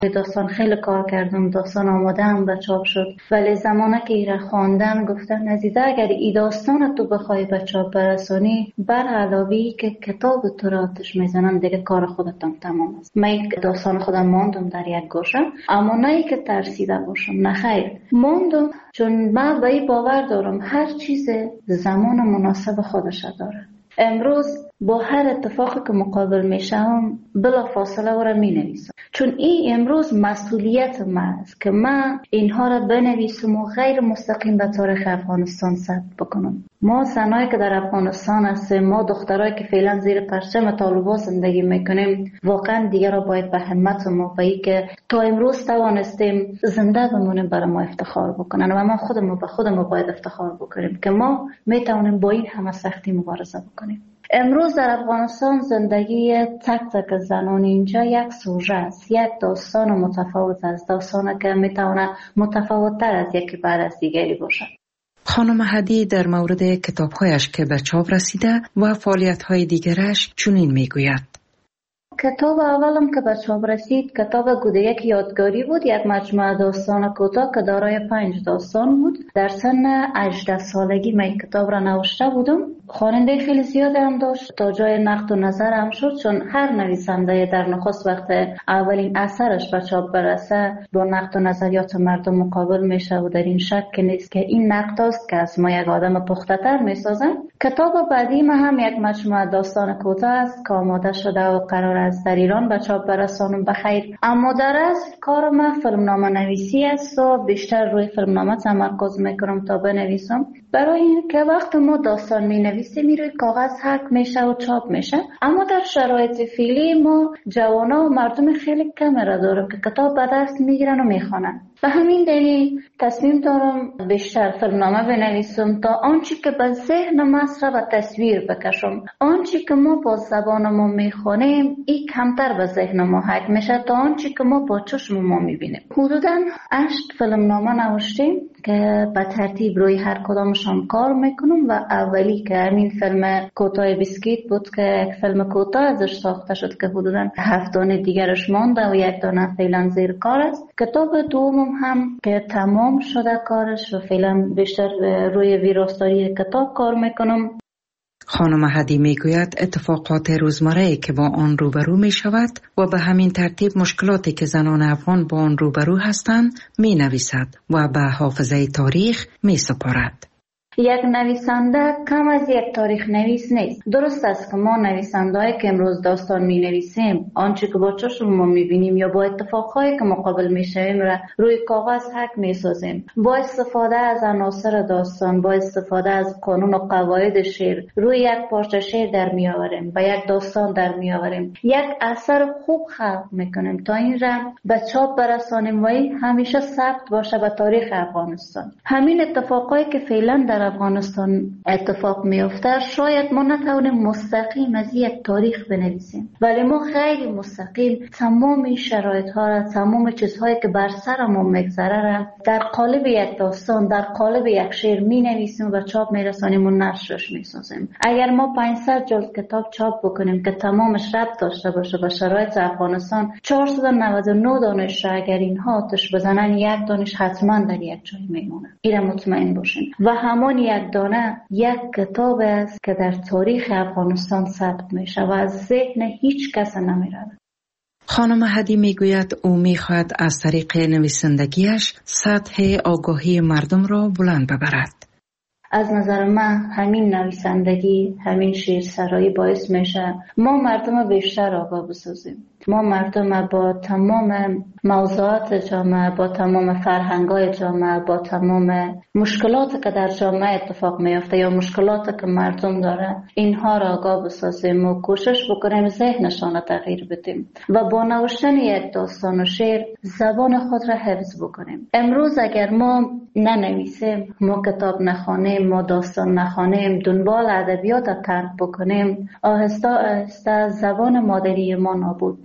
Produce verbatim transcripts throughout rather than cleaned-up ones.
داستان خیلی کار کردم، داستان آماده‌ام به چاپ شد، ولی زمانه که ایره خواندم گفتم عزیزه اگر ای داستان تو بخوای به چاپ برسونی، بر علاوه که کتاب تو را آتش میزنن دیگه کار خودتان تمام است. من داستان خودم ماندم در یک گوشه، اما نه ای که ترسیده باشم، نه خیر، ماندم چون من به این باور دارم هر چیز زمان مناسب خودش داره. امروز با هر اتفاقی که مقابل میشم بلا فاصله او را می نویسم، چون این امروز مسئولیت من است که من اینها را بنویسم و غیر مستقیم به تاریخ افغانستان ثبت بکنم. ما زنایی که در افغانستان هستیم، ما دخترایی که فعلا زیر پرچم طالبان زندگی میکنیم، واقعا دیگر را باید به همت ما به این که تا امروز توانستیم زنده بمونیم برای ما افتخار بکنن و ما خودمون به خودمون باید افتخار بکنیم که ما میتونیم با این همه سختی مبارزه بکنیم. امروز در افغانستان زندگی تک تک زنان اینجا یک سوژه است، یک داستان متفاوت است، داستانی که میتونه متفاوت‌تر از یکی بعد از دیگری باشد. خانم هدی در مورد کتاب‌هایش که به چاپ رسیده و فعالیت‌های دیگرش چنین میگوید: کتاب اولم که به چاپ رسید کتاب گودیک یادگاری بود، یک مجموعه داستان کوتاه که دارای پنج داستان بود. در سن هجده سالگی من کتاب را نوشته بودم. خواننده خیلی زیاد هم داشت، تا جای نقد و نظر هم شد، چون هر نویسنده در نخست وقت اولین اثرش به چاپ برسه با نقد و نظریات مردم مقابل میشه و در این شک نیست که این نقد است که از ما یک آدم پخته تر میسازن. کتاب بعدی ما هم یک مجموعه داستان کوتاه است که آماده شده و قرار است در ایران به چاپ برسانم بخیر، اما در اصل کار من فیلمنامه نویسی است و بیشتر روی فیلمنامه تمرکز میکنم تا بنویسم، برای این که وقت ما داستان می نویسیم روی کاغذ حک میشه و چاپ میشه، اما در شرایط فعلی ما جوانا و مردم خیلی کم را دارم که کتاب به دست میگیرن و میخوانن. به همین دلیل تصمیم دارم بیشتر فیلمنامه بنویسم تا آنچه که به ذهن مصر و تصویر بکشم، آنچه که ما با زبان ما میخوانیم این کمتر به ذهن ما حک میشه تا آنچه که ما با چشم ما میبینیم. حدوداً هشت فیلمنامه نوشتیم که به ترتیب روی هر کدامشان کار میکنم و اولی که همین فیلم کوتاه بیسکیت بود که یک فیلم کوتاه ازش ساخته شد که حدوداً هفت دانه دیگرش مانده و یک دانه فعلا زیر کار است. کتاب دوم هم که تمام شده کارش و فعلا بیشتر روی ویراستاری کتاب کار میکنم. خانم هدی میگوید اتفاقات روزمره که با آن روبرو می شود و به همین ترتیب مشکلاتی که زنان افغان با آن روبرو هستند می نویسد و به حافظه تاریخ می سپارد. یک نویسنده کم از یک تاریخ نویس نیست. درست است که ما نویسنده‌ای که امروز داستان می نویسیم، آنچه که با چشم ما می بینیم یا با اتفاقهایی که مقابل می شویم را روی کاغذ حک می سازیم. با استفاده از عناصر داستان، با استفاده از قانون و قواعد شعر روی یک پارچه شعر در می آوریم، با یک داستان در می آوریم، یک اثر خوب خلق می کنیم تا این را به چاپ برسانیم و این همیشه ثبت باشه به تاریخ افغانستان. همین اتفاقایی که فعلا در افغانستان اتفاق میفته شاید ما نتوانیم مستقیم از یک تاریخ بنویسیم، ولی ما خیلی مستقیم تمام شرایط ها را، تمام چیزهایی که بر سر ما میگذره را در قالب یک داستان، در قالب یک شعر می نویسیم و چاپ میرسانیم و نشرش میسازیم. اگر ما پانصد جلد کتاب چاپ بکنیم که تمامش ربط داشته باشه به شرایط افغانستان، چهارصد و نود و نه دانش را اگر اینها آتش بزنن یک دانش حتما در یک جای میمونه. اینا مطمئن باشین. و همون یک دانه یک کتاب است که در تاریخ افغانستان ثبت میشه و از ذهن هیچ کس نمیره. خانم هدی میگوید او میخواهد از طریق نویسندگیش سطح آگاهی مردم را بلند ببرد. از نظر من همین نویسندگی، همین شعرسرایی باعث میشه ما مردم بیشتر آگاه بسازیم. ما مردم با تمام موضوعات جامعه، با تمام فرهنگ‌های جامعه، با تمام مشکلاتی که در جامعه اتفاق میفته یا مشکلاتی که مردم داره، اینها را آگاه بسازیم و کوشش بکنیم ذهنشان را تغییر بدیم و با نوشتن یک داستان و شعر زبان خود را حفظ بکنیم. امروز اگر ما ننویسیم، ما کتاب نخوانیم، ما داستان نخوانیم، دنبال ادبیات ترک بکنیم، آهسته آهسته زبان مادری ما نابود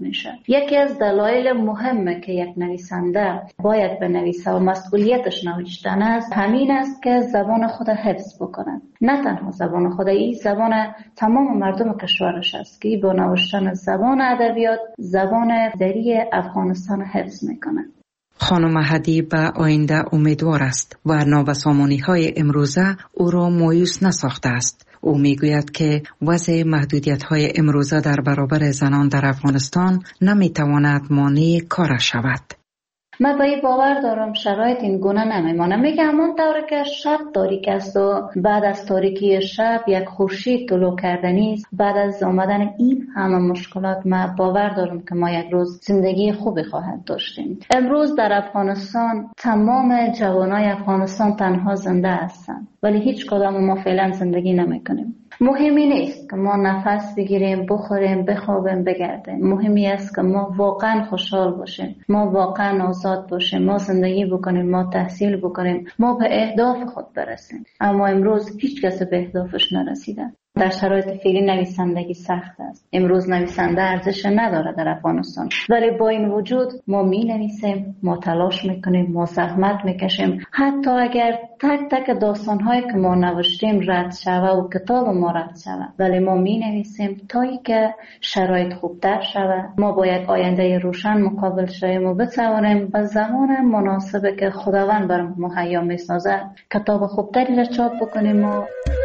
میشه. یکی از دلایل مهمه که یک نویسنده باید بنویسه و مسئولیتش نوشتن است همین است که زبان خود حفظ بکنه. نه تنها زبان خود، این زبان تمام مردم کشورش است که با نوشتن زبان ادبیات زبان دری افغانستان حفظ میکنه. خانم هدی به آینده امیدوار است و نابسامانی های امروزه او را مایوس نساخته است. او میگوید که وضع محدودیت های امروزه در برابر زنان در افغانستان نمیتواند مانع کار شود. من به این باور دارم شرایط این گونه نمیمانه. میگه همون طوری که شب تاریک است و بعد از تاریکی شب یک خورشید طلوع کردنی است، بعد از آمدن این همه مشکلات من باور دارم که ما یک روز زندگی خوبی خواهد داشتیم. امروز در افغانستان تمام جوانای افغانستان تنها زنده هستند ولی هیچ کدام ما فعلا زندگی نمیکنیم. مهمی نیست که ما نفس بگیریم، بخوریم، بخوابیم، بگردیم. مهمی است که ما واقعا خوشحال باشیم، ما واقعا آزاد باشیم، ما زندگی بکنیم، ما تحصیل بکنیم، ما به اهداف خود برسیم. اما امروز هیچ کس به اهدافش نرسیده. در شرایط فعلی نویسندگی سخت است. امروز نویسنده ارزش نداره در افغانستان، ولی با این وجود ما می نویسیم، ما تلاش میکنیم، ما زحمت میکشیم. حتی اگر تک تک داستانهایی که ما نوشتیم رد شوه و کتاب ما رد شوه، ولی ما می نویسیم تا ای که شرایط خوبتر شوه. ما باید آینده روشن مقابل شویم و بتوانیم به زمان مناسبی که خداوند بر ما مهیا میسازه کتاب خوبتری را چاپ بکنیم. و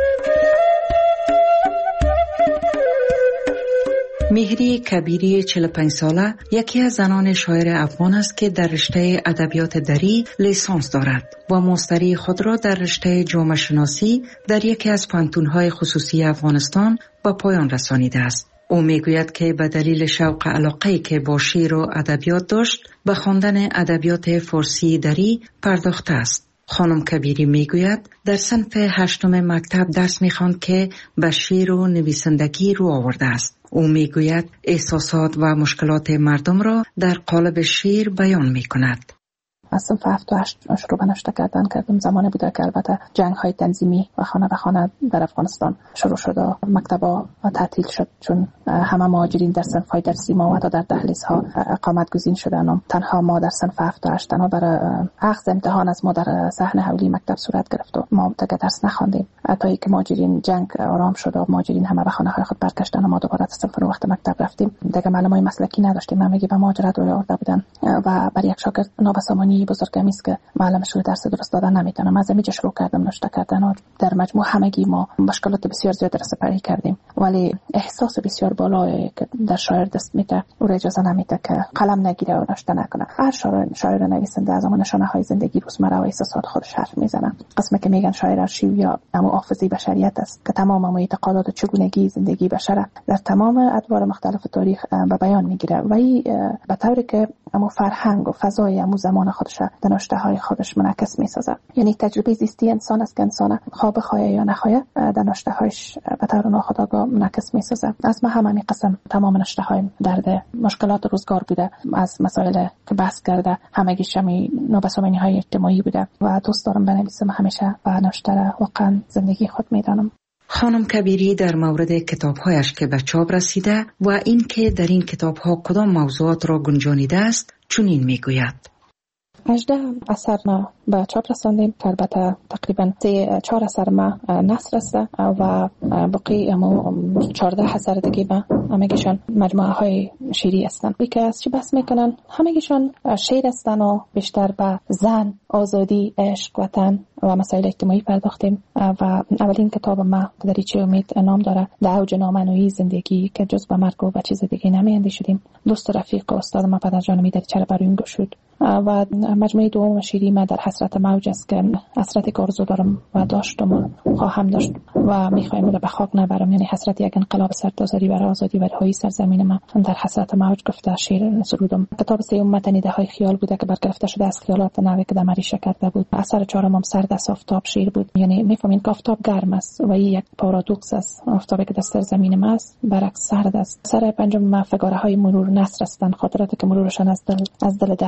مهری کبیری چهل و پنج ساله یکی از زنان شاعر افغان است که در رشته ادبیات دری لیسانس دارد و ماستری خود را در رشته جامعه شناسی در یکی از پانتون‌های خصوصی افغانستان به پایان رسانیده است. او میگوید که به دلیل شوق علاقه‌ای که با شعر و ادبیات داشت به خواندن ادبیات فارسی دری پرداخته است. خانم کبیری میگوید در صنف هشتم مکتب درس میخواند که به شعر و نویسندگی رو آورده است. او میگوید احساسات و مشکلات مردم را در قالب شعر بیان میکند. از صنف هفت و هشت شروع به نوشته کردن کردم. زمانی بوده که البته جنگ های تنظیمی و خانه به خانه در افغانستان شروع شد و مکتب‌ها تعطیل شد چون همه مهاجرین در صنف های درسی ما و تا در دهلیزها اقامت گزین شدن و تنها ما در صنف هفت و هشت تنها برای اخذ امتحان از ما در صحن حولی مکتب صورت گرفت و ما دیگه درس نخواندیم تا اینکه مهاجرین جنگ آرام شد و مهاجرین همه به خانه های خود برگشتن و ما دوباره از صنف وقت مکتب رفتیم. دیگه معلمای مسلکی نداشتیم، همگی به مهاجرت روی آورده بودن و برای یک شاگرد نابسامانی بزرگمی است که معلمش رو درس درست دادن نمیتونه. از اینجا شروع کردم نوشته کردن و در مجموع همگی ما مشکلات بسیار زیاد را سپری کردیم ولی احساس بسیار بالایی که در شاعر دست میده او را اجازه نمیده که قلم نگیره و نوشته نکنه. هر شاعر شاعر نویسنده از اون نشانه های زندگی روزمره و احساسات خودش حرف میزنه. قسمی که میگن شاعر ارشیو یا اما حافظه بشریت است که تمام ما اعتقادات و چگونگی زندگی بشر در تمام ادوار مختلف تاریخ به بیان میگیره و این به طوری که اما فرهنگ و فضای امو زمان خودش در نوشته های خودش منعکس میسازه. یعنی تجربه زیستی انسان است که انسان خواب خواهی یا نخواهی در نوشته هایش به طور ناخودآگاه منعکس میسازه. از ما همین قسم تمام نوشته های درد مشکلات روزگار بوده، از مسائل که بحث کرده همگیش همی نابسامانی های اجتماعی بوده و دوست دارم بنویسم همیشه و نوشته واقعا زندگی خود میدانم. خانم کبیری در مورد کتاب‌هایش که به چاپ رسیده و این که در این کتاب‌ها کدام موضوعات را گنجانیده است چنین میگوید. هجده اثر ما به چاپ رساندیم که البته تقریبا سه چهار اثر ما نثر است و باقی امو چهارده اثر دیگه ما همگیشان مجموعه های شعری هستند. که از چی بحث میکنن؟ همگیشان شعر هستند و بیشتر به زن، آزادی، عشق، وطن و مسائل اجتماعی پرداختیم و اولین کتاب ما دریچه امید نام داره. در اوج نامنویی زندگی که جز به مرگ و به چیز دیگه نمی‌اندیشیدیم. دوست و رفیق و استاد ما پدرجان می دریچه را برای این گشود و مجموعه دوم شیری ما در حسرت موج است که حسرتی که آرزو دارم و داشتم و خواهم داشت و میخوایم به خاک نبرم، یعنی حسرت یک انقلاب سرتاسری برای آزادی و رهایی سرزمین ما در حسرت موج گفته شعر سرودم. کتاب سوم متنیده های خیال بوده که برگرفته شده از خیالات نوی که دمریشه کرده بود. اثر چهارم هم سرد از آفتاب شعر بود، یعنی میفهمین که آفتاب گرم است و این یک پارادوکس است. آفتابی که در سرزمین ما است برعکس سرد است. اثر پنجم ما فگاره های مرور نثر هستند، خاطراتی که مرورشان از دل از دل دردهای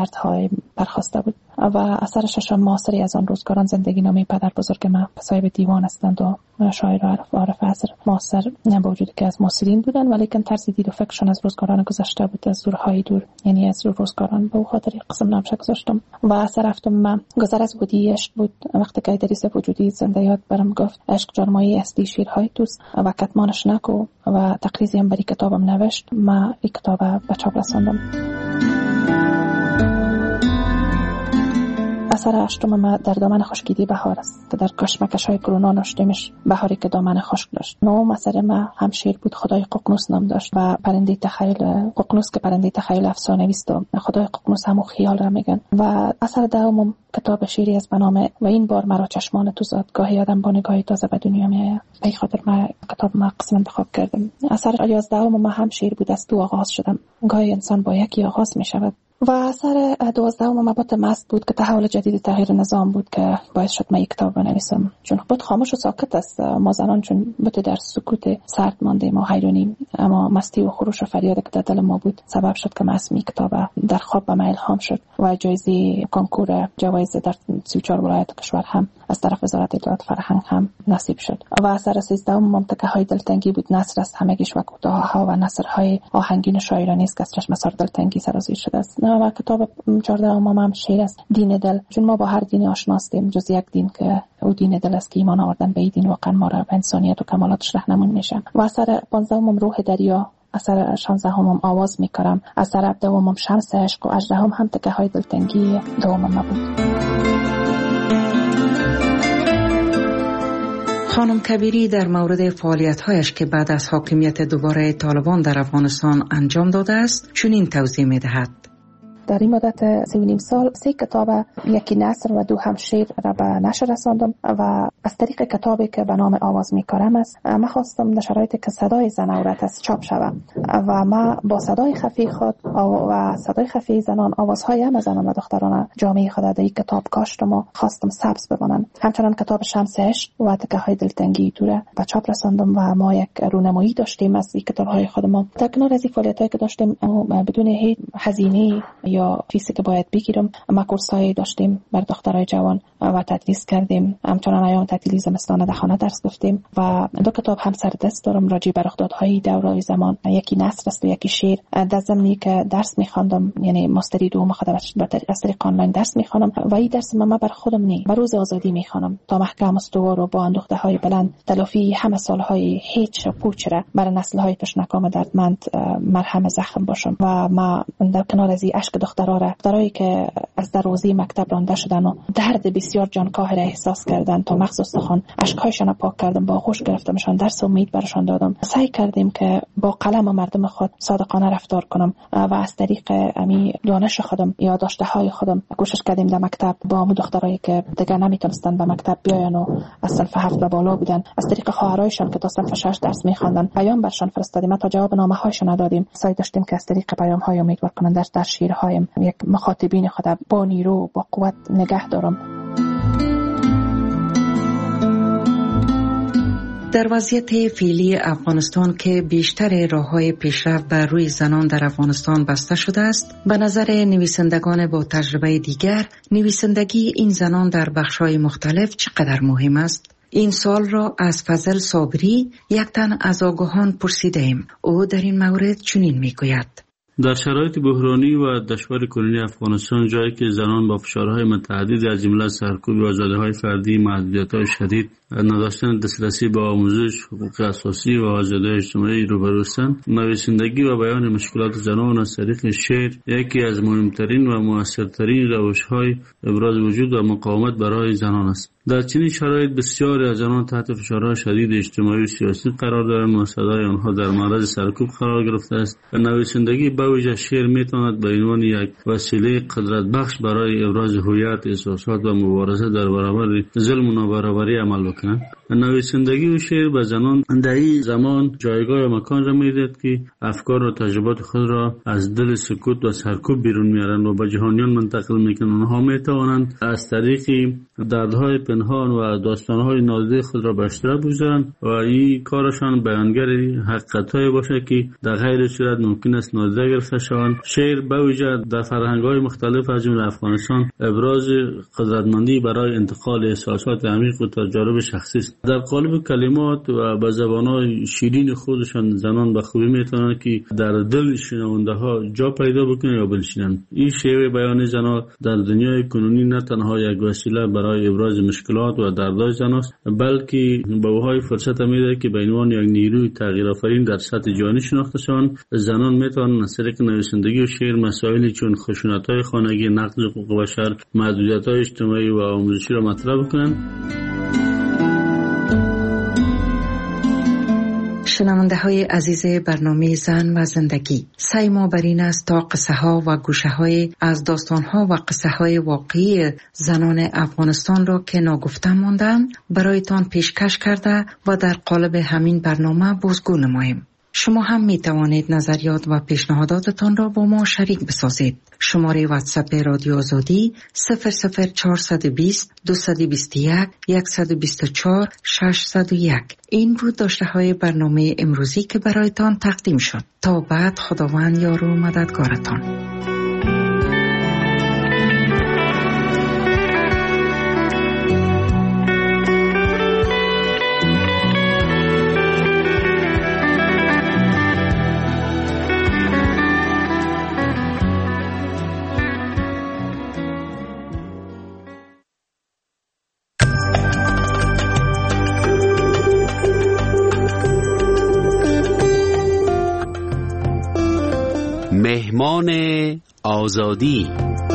برایم برخواسته بود. و اثر ششم معاصری از آن روزگاران زندگی نامه پدر بزرگ ما صاحب دیوان هستند و شاعر و عارف عارف عصر معاصر، نه با وجودی که از معاصرین بودن ولیکن طرز دید و فکرشون از روزگاران گذشته بود، از دورهای دور، یعنی از روزگاران. به خاطر قسم نامش گذاشتم. و اثر هفتم ما گذر از بودی عشق بود. وقتی که ادریس وجودی زنده یاد برام گفت عشق جرمایی استی شیرهای توست و کتمانش نکو و تقریزی هم بری کتابم نوشت. ما این کتاب به چاپ رساندم. اثر هشتم ما در دامن خشکیدی بهار است که در کشمکش های کرونا نشتیمش بهاری که دامن خشک داشت. نوم اثر ما هم شیر بود، خدای ققنوس نام داشت و پرنده تخیل ققنوس که پرنده تخیل افسانه است و خدای ققنوس همو خیال را میگن. و اثر دهم کتاب شیری از بنامه و این بار مرا چشمان تو زاد، گاهی آدم با نگاهی تازه به دنیا میآید. به خاطر ما کتاب ما قسم انتخاب کردم. اثر یازدهم ما هم شیر بود، از تو آغاز شدم. گاهی انسان با یکی آغاز میشود. و اثر دوازدهم مبات مست بود که تحول جدید تغییر نظام بود که باعث شد من یک کتاب بنویسم. چون بود خاموش و ساکت است، ما زنان چون بود در سکوت سرد ماندیم و حیرانیم، اما مستی و خروش و فریاد که در دل ما بود سبب شد که من اسم کتاب در خواب به من الهام شد و جایزه کنکور جوایز در سی و چهار ولایت کشور هم از طرف وزارت اطلاعات فرهنگ هم نصیب شد. و اثر سیزدهم منطقه های دلتنگی بود. نثر است همگیش و کوتاه‌ها و نثرهای آهنگین شاعرانه است که از چشم سر دلتنگی سرازیر شده است. و کتاب چهاردهم هم شعر است، دین دل. چون ما با هر دینی آشنا هستیم جز یک دین که او دین دل است که ایمان آوردن به این دین واقعا ما را به انسانیت و کمالاتش راهنمون میشه. و اثر پانزدهم روح دریا، اثر شانزدهم آواز میکرم، اثر هفدهم شمس عشق و هجدهم هم تکه های دلتنگی دوم ما بود. خانم کبیری در مورد فعالیت‌هایش که بعد از حاکمیت دوباره طالبان در افغانستان انجام داده است چنین توضیح می‌دهد. در این مدت سی و نیم سال سه کتاب، یکی نثر و دو هم شعر را به نشر رساندم و از طریق کتابی که به نام آواز میکارم است من خواستم در شرایطی که صدای زن عورت است چاپ شود و ما با صدای خفی خود و صدای خفی زنان آوازهای همه زنان و دختران جامعه خود در این کتاب کاشتم و خواستم سبز بمانند. همچنان کتاب شمس عشق و تکه های دلتنگی دوره به چاپ رساندم و ما یک رونمایی داشتیم از این کتاب‌های خودمان. در کنار از این فعالیت‌هایی که داشتیم بدون هیچ هزینه یا فیسی که باید بگیرم، ما کورسایی داشتیم بر دخترای جوان و تدریس کردیم. همچنان ایام تعطیلی زمستان در خانه درس گفتیم و دو کتاب هم سر دست دارم راجع به رخدادهای دورای زمان، یکی نثر است و یکی شعر. در زمینی که درس می‌خواندم، یعنی ماستری دوم خودم از طریق آنلاین درس می‌خوانم و این درس من بر خودم نی بر روز آزادی می‌خوانم تا محکم استوار و با اندوخته‌های بلند تلافی همه سال‌های هیچ پوچ را بر نسل‌های تشنکام دردمند مرهم زخم باشم. و ما در کنار از اشک دخترها را دخترایی که از دروازه مکتب رانده شدن و درد بسیار جانکاه را احساس کردن تا مغز استخوان اشک‌هایشان پاک کردم، با خوش گرفتمشان، درس امید برشان دادم. سعی کردیم که با قلم مردم خود صادقانه رفتار کنم و از طریق امی دانش خودم یا داشته‌های خودم کوشش کردیم در مکتب با هم دخترایی که دیگه نمیتونستن به مکتب بیاین و از صنف هفت به بالا بودن، از طریق خواهرایشان که تا صنف شش درس می‌خواندن پیام برشان فرستادیم تا جواب نامه‌هایشان ندادیم. سعی داشتیم که از طریق پیام‌های امیدوار کننده در شعرهایم یک مخاطبین خود با نیرو با قوت نگه دارم. در وضعیت فعلی افغانستان که بیشتر راه‌های پیشرفت بر روی زنان در افغانستان بسته شده است، به نظر نویسندگان با تجربه دیگر نویسندگی این زنان در بخش‌های مختلف چقدر مهم است؟ این سوال را از فضل صابری، یک تن از آگاهان پرسیدیم. او در این مورد چنین میگوید: در شرایط بحرانی و دشوار کنونی افغانستان، جایی که زنان با فشارهای متعددی از جمله سرکوب آزادی‌های فردی، محدودیت‌های شدید، نداشتن دسترسی به آموزش، حقوق اساسی و آزادی اجتماعی روبرو هستند، نویسندگی و بیان مشکلات زنان از طریق شعر یکی از مهمترین و موثرترین روش‌های ابراز وجود و مقاومت برای زنان است. در چنین شرایط بسیاری از زنان تحت فشارهای شدید اجتماعی و سیاسی قرار دارند و صدای آنها در معرض سرکوب قرار گرفته است. و نویسندگی به ویژه شعر میتواند به عنوان یک وسیله قدرت بخش برای ابراز هویت، احساسات و مبارزه در برابر ظلم و نابرابری عمل بکند. نویسندگی و شعر به زنان در این زمان جایگاه و مکان را میدهد که افکار و تجربات خود را از دل سکوت و سرکوب بیرون میارند و به جهانیان منتقل میکنند. آنها میتوانند از طریق دردهای پنهان و داستانهای نادیده خود را به اشتراک بگذارند و این کارشان بیانگر حقیقت‌های باشه که در غیر صورت ممکن است نادیده گرفته شوند. شعر به ویژه در فرهنگ‌های مختلف از جمله افغانستان ابراز قدرتمندی برای انتقال احساسات عمیق و تجارب شخصی است. در قالب کلمات و به زبان‌های شیرین خودشان زنان به خوبی میتونند که در دل شنونده‌ها جا پیدا بکنند یا بنشینند. این شیوه بیان زنان در دنیای کنونی نه تنها یک وسیله برای ابراز مشکلات و دردهای زنان است، بلکه به اوهای فرصت میده که به عنوان یک نیروی تغییرآفرین در سطح جهانی شناخته شوند. زنان میتوانند از طریق نویسندگی و شعر مسائلی چون خشونت‌های خانگی، نقض حقوق بشر، محدودیت‌های اجتماعی و آموزشی را مطرح کنند. شنونده های عزیز برنامه زن و زندگی، سعی ما بر این است تا قصه ها و گوشه های از داستان ها و قصه های واقعی زنان افغانستان را که ناگفته ماندند برایتان پیشکش کرده و در قالب همین برنامه بازگو نماییم. شما هم می توانید نظریات و پیشنهاداتتان را با ما شریک بسازید. شماره واتساپ رادیو آزادی صفر صفر چهارصد و بیست دویست و بیست و یک صد و بیست و چهار ششصد و یک. این بود داشته های برنامه امروزی که برایتان تقدیم شد. تا بعد خداوند یار و مددگارتان. مهمان آزادی.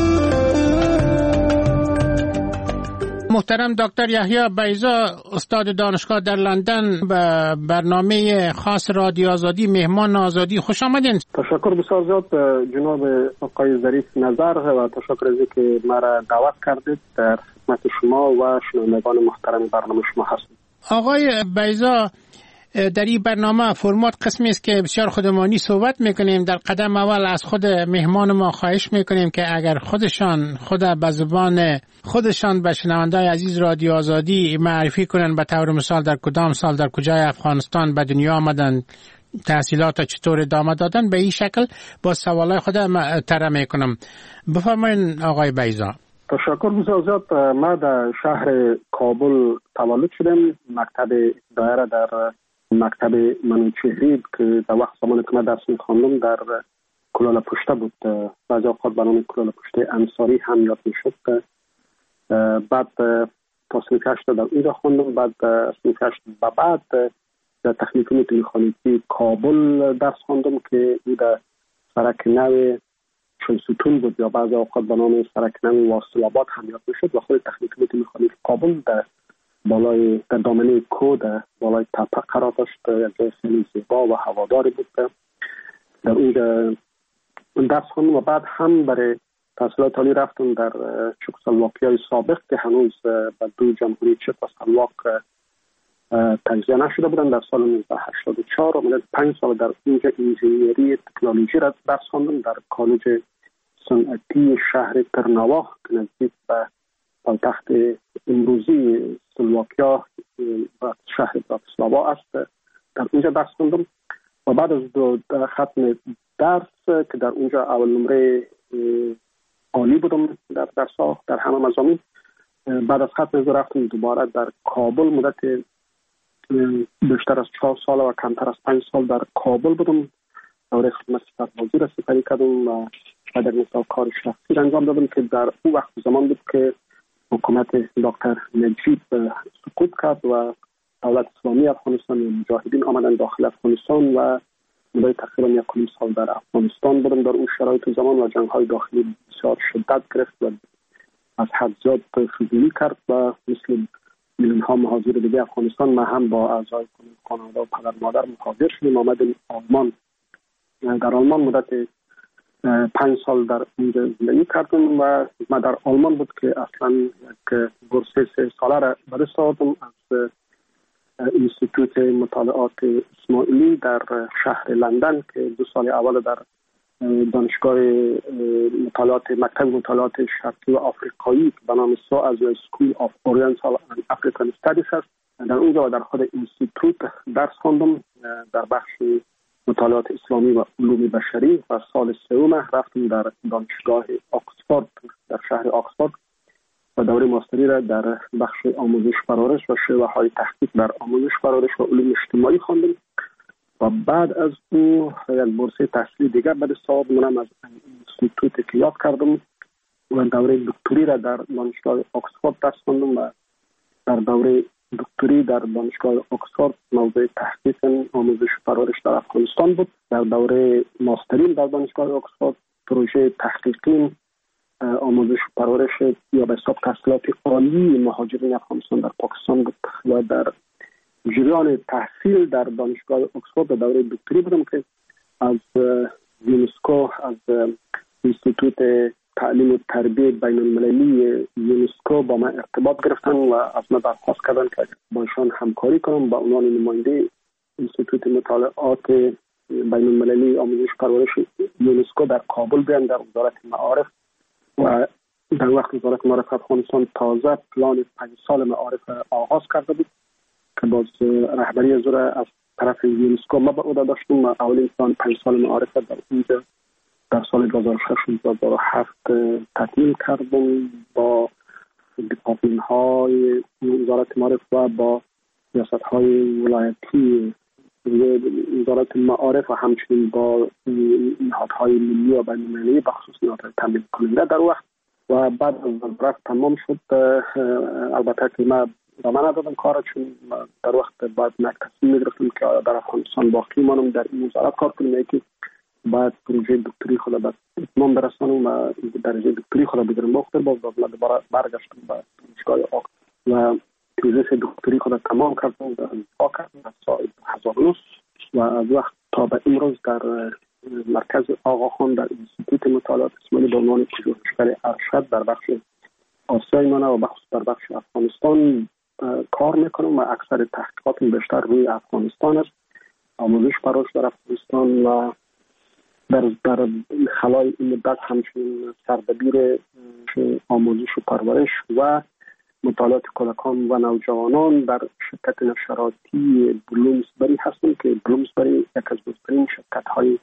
محترم دکتر یحیی بیضا، استاد دانشگاه در لندن، به برنامه خاص رادیو آزادی مهمان آزادی خوش آمدین. تشکر بسیار زیاد جناب آقای ظریف نظر و تشکر از اینکه مرا دعوت کردید. در خدمت شما و شنوندگان محترم برنامه شما هستم. آقای بیضا، در این برنامه فرمات قسمی است که بسیار خودمانی صحبت میکنیم. در قدم اول از خود مهمان ما خواهش میکنیم که اگر خودشان خود به زبان خودشان به شنونده‌های عزیز رادیو آزادی معرفی کنن، به طور مثال در کدام سال در کجای افغانستان به دنیا آمدن، تحصیلات چطور ادامه دادن، به این شکل با سوالای خود طرح میکنم. بفرمایید آقای بیضا. تشکر بسیار زیاد. ما در شهر کابل تولد شدم. مکتب دایره در مکتب منوچهری که در وقت زمانی که من درس می‌خواندم در کلال پشته بود، بعضی اوقات به نام کلال پشته انصاری هم یاد می‌شد. بعد تا صنف هشت در اونجا خواندم. بعد صنف هشت و بعد در تکنیکوم مکانیکی کابل درس خواندم که او در سرک نو چلستون بود یا بعضی اوقات به نام سرک نو واصل آباد هم یاد می‌شد و خود تکنیکوم مکانیکی کابل در بالای در دامنه کو در بالای تپه قرار داشت. یک جای خیلی زیبا و هواداری بود. در اونجا درس خواندم و بعد هم برای تحصیلات عالی رفتم در چکسلواکیای سابق که هنوز به دو جمهوری چک و سلواک تجزیه نشده بودن. در سال نوزده هشتاد و چهار و پنج سال در اونجا انجینیری تکنولوژی را درس خواندم در کالج صنعتی شهر ترناوا که نزدیک به پایتخت امروزی سلواکیا و شهر براتسلاوا است. در اونجا درس خوندم و بعد از دو ختم درس که در اونجا اول نمره عالی بودم در درس‌ها در همه مضامین، بعد از ختم از رفتم دوباره در کابل. مدت بیشتر از چهار سال و کمتر از پنج سال در کابل بودم. دوره خدمت سربازی را سپری کردم و در مثال کار شخصی انجام دادم که در اون وقت زمان بود که حکومت دکتر نجیب سقوط کرد و دولت اسلامی افغانستان و مجاهدین آمدن داخل افغانستان و مدت تقریبا یک و نیم سال در افغانستان بودم. در اون شرایط زمان و جنگ‌های داخلی بسیار شدت گرفت و از حد زیاد فضولی کرد و مثل میلیون‌ها مهاجر دیگه افغانستان ما هم با اعضای خانواده و پدر مادر مهاجر شدیم. آمدیم آلمان. در آلمان مدت پنج سال در اونجا زندگی کردم و من در آلمان بود که اصلا یک بورس سه ساله را به دست آوردم از اینستیتوت مطالعات اسماعیلی در شهر لندن که دو سال اول در دانشگاه مطالعات مکتب مطالعات شرقی و آفریقایی به نام سو از اسکول آف اورینتال اند افریکن استادیز است. در اونجا و در خود اینستیتوت درس خواندم در بخش مطالعات اسلامی و علوم بشری و سال سوم رفتم در دانشگاه آکسفورد در شهر آکسفورد و دوره ماستری را در بخش آموزش پرورش و شیوه‌های تحقیق در آموزش پرورش و علوم اجتماعی خواندم و بعد از او یک بورس تحصیلی دیگر بعد صاحب منم از اینستیتوت که یاد کردم و دوره دکتری را در دانشگاه آکسفورد درس خواندم و در دوره دکتری در دانشگاه آکسفورد موضوع تحقیق آموزش پرورش در افغانستان بود. در دوره ماسترین در دانشگاه آکسفورد پروژه تحقیقی آموزش پرورش یا به حساب تحصیلات عالی مهاجرین افغانستان در پاکستان بود و در جریان تحصیل در دانشگاه آکسفورد در دوره دکتری بودم که از یونسکو از اینستیتوت تعلیم و تربیت بین المللی یونسکو با من ارتباط گرفتن و از من درخواست کردن که با ایشان همکاری کنم با عنوان نماینده اینستیتوت مطالعات بین المللی آموزش پرورش یونسکو در کابل بیام در وزارت معارف و در وقت وزارت معارف افغانستان تازه پلان پنج سال معارف آغاز کرده بود که باز رهبری از از طرف یونسکو ما به عهده داشتم و اولین پلان پنج سال معارف در اینجا در سال دو هزار و شش و دو هزار و هفت تکمیل کردم با دیپارتمان های وزارت معارف و با ریاست های ولایتی وزارت معارف و همچنین با نهادهای ملی و بین المللی بخصوص نهادهای تامین کننده در وقت و بعد از وزارت تمام شد. البته که ما به من ندادم کار چون در وقت بعد یک تصمیم می‌گرفتم که در افغانستان باقی مانم در این وزارت کار کنم که بعد پروژه دکتری خود به اتمام برسانم و درجه دکتری خود بگیرم وقت باز دوباره برگشتم به دانشگاه آکسفورد و تیزیس دکتری خود تمام کردم و انتخاب کردم از سال دو هزار و نه و از وقت تا به امروز در مرکز آقاخان در اینستیتوت مطالعات اسماعیلی به عنوان پژوهشگر ارشد در بخش آسیای منه و بخصوص در بخش افغانستان کار میکنم و اکثر تحقیقاتم بیشتر روی افغانستان است، آموزش پرورش در افغانستان و در در خلای این مدت همچنین سردبیر آموزش و پرورش و مطالعات کودکان و نوجوانان در شرکت نشراتی بلومسبری هستم که بلومسبری یک از بزرگترین شرکت های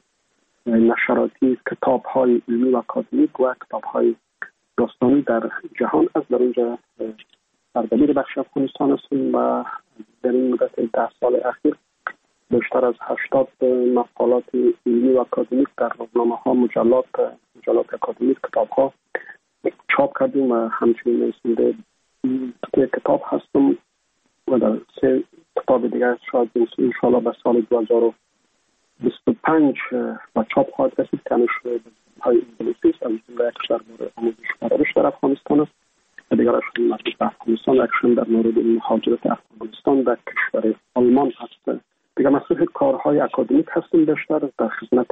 نشراتی کتاب های علمی و اکادمیک و کتاب های داستانی در جهان است. در اینجا سردبیر بخش افغانستان هستم و در این مدت ده سال اخیر بیشتر از هشتاد مقالات علمی و اکادمیک در روزنامه ها، مجلات مجلات اکادمیک، کتاب ها چاپ کردیم و همچنین نویسنده کتاب هستم و در سه کتاب دیگر شاید انشاءالله به سال دو هزار و بیست و پنج و چاپ خواهد رسید که نشر های انگلیسی است. از جمله یکش در مورد آموزش پرورش در افغانستان است و دیگرش مربوط به افغانستان، یکشون در مورد مهاجرت افغانستان در کشور آلمان هست. دیگر مسئول کارهای اکادمیک هستیم، بیشتر در خدمت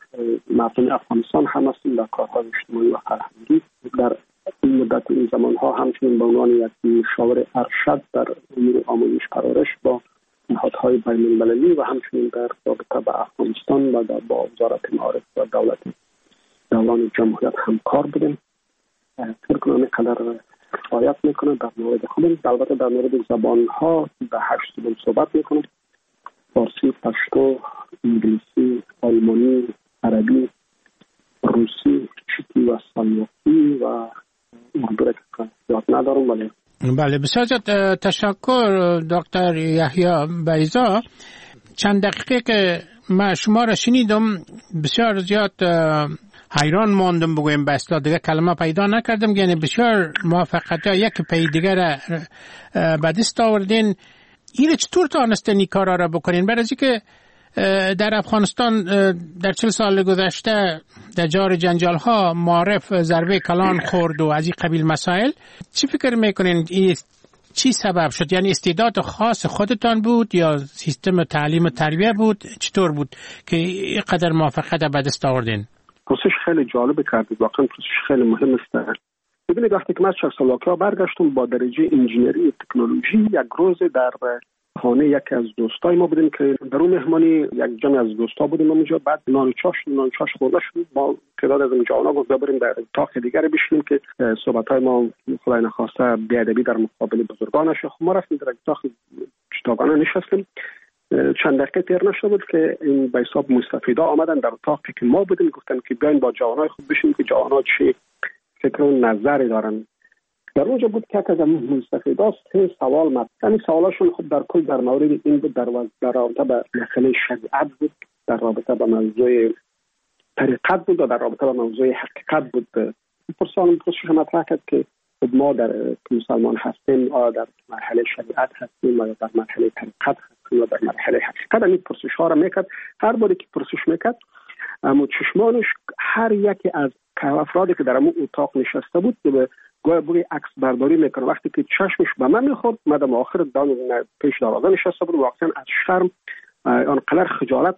مردم افغانستان هم هستیم در کارهای اجتماعی و فرهنگی. در این مدت این زمانها همچنین به عنوان یک مشاور ارشد در امور آموزش پرورش با نهادهای بین المللی و همچنین در رابطه با افغانستان و در با وزارت معارف و دولت دوران جمهوریت همکار بودیم. فکر کنم اینقدر کفایت میکنه در مورد خودم. البته در مورد زبانها به هشت زبان صحبت میکنم: فارسی، پشتو، انگلیسی، آلمانی، عربی، روسی، چکی و سالیاکی و اردو را که یاد ندارم. ولی بله، بسیار تشکر دکتر یحیی بیضا. چند دقیقه که من شما را شنیدم بسیار زیاد حیران ماندم، بگویم به اصطلاح دیگه کلمه پیدا نکردم. یعنی بسیار موفقیت ها یک پی دیگر به دست آوردین. این چطور تانستین این کارا را بکنین؟ برای اینکه در افغانستان در چهل سال گذشته در جار جنجال ها معارف ضربه کلان خورد و از این قبیل مسائل. چی فکر میکنین این چی سبب شد؟ یعنی استعداد خاص خودتان بود یا سیستم تعلیم و تربیه بود؟ چطور بود که اینقدر موفقیت به دست آوردین؟ پرسش خیلی جالب کردید، واقعا پرسش خیلی مهم است. ببینید وقتی که من از چهارسالاکی برگشتم با درجه انجینری و تکنولوژی، یک روز در خانه یکی از دوستای ما بودیم که در اون مهمانی یک جمع از دوستا بودیم اونجا. بعد نان چاش نان چاش خورده شد. ما تعداد از جوانا گفت بریم در اتاق دیگر بشینیم که صحبت‌های ما خدای نخواسته بی‌ادبی در مقابل بزرگان نشه. ما رفتیم در اتاق چتاگانه نشستیم. چند دقیقه تیر نشده بود که این به حساب مستفیدا آمدن در اتاقی که ما بودیم، گفتن که بیاین با جوانای خود بشینیم که جوانا چی فکر و نظری دارن. در اونجا بود که از مستفیدا سه سوال مطرح. یعنی سوالاشون خود در کل در مورد این بود، در در رابطه با مسئله شریعت بود، در رابطه با موضوع طریقت بود و در رابطه با موضوع حقیقت بود. پرسان پرسش مطرح کرد که ما در مسلمان هستیم، آیا در مرحله شریعت هستیم یا در مرحله طریقت هستیم یا در مرحله حقیقت. این پرسش ها را میکرد. هر باری که پرسش میکرد اما چشمانش هر یکی از افرادی که در اون اتاق نشسته بود که گویا بوی عکس برداری میکنه. وقتی که چشمش به من میخورد، من در آخر دان پیش دروازه نشسته بود، واقعا از شرم آنقدر خجالت